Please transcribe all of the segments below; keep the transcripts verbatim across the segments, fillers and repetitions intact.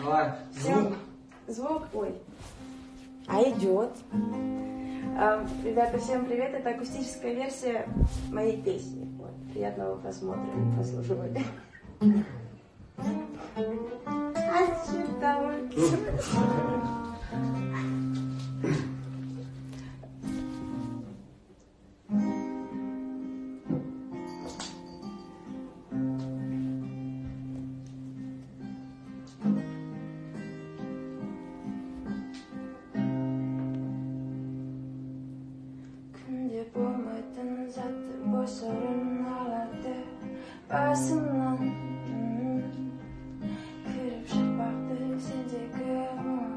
Давай, звук. Звук, ой. А идет. А, ребята, всем привет. Это акустическая версия моей песни. Вот. Приятного просмотра и прослушивания. А что там? 근데 봄을 사태 벌써는 날아대 basından kırıp şapaktı sence kırma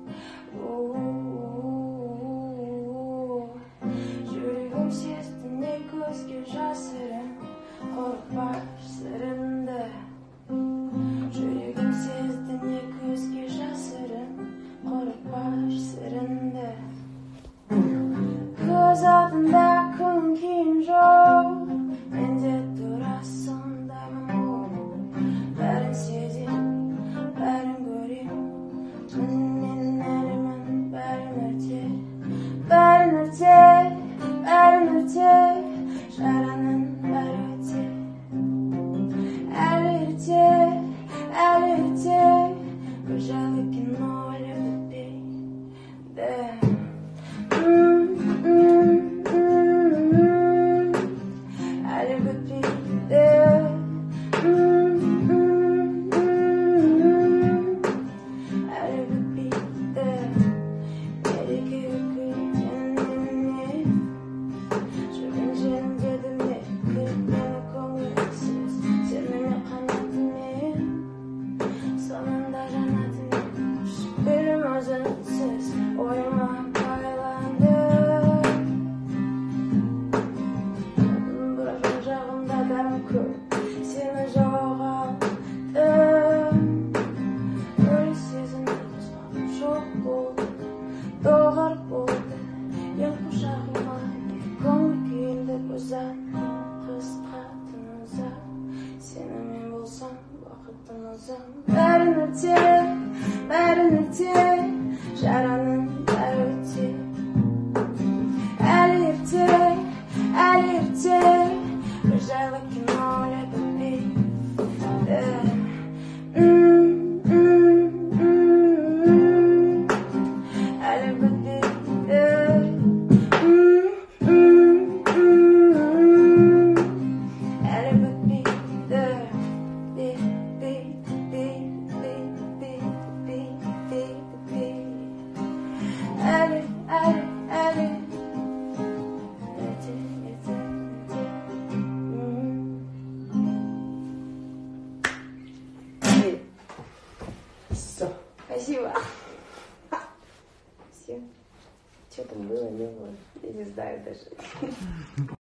Жүрегім сезді не көзге жасырын қорық бар сырында Жүрегім сезді не көзге жасырын қорық бар сырында Көз алдында күн кейін жоқ Менде турасындаймын ол Бәрін сезем, бәрін көрем Менің әлемін бәрін өрте Бәрін өрте, бәрін өрте Жараның бәрі өте Әлі ерте, әлі ерте Көжалы кино әлі бітпейді Seni жоғалттым Өлі сезімді қосқаным жоқ болды Доғар болды Ел құшағыма көңіл күйімді бұзан Қысқа тыныза Сені мен болсам уақыттың ұзан Бәрін өрте, бәрін өрте Жараның бәрі өте Әлі ерте, әлі ерте Бір жайлы кино Все. Спасибо. Все. Что там было, не было. Я не знаю даже.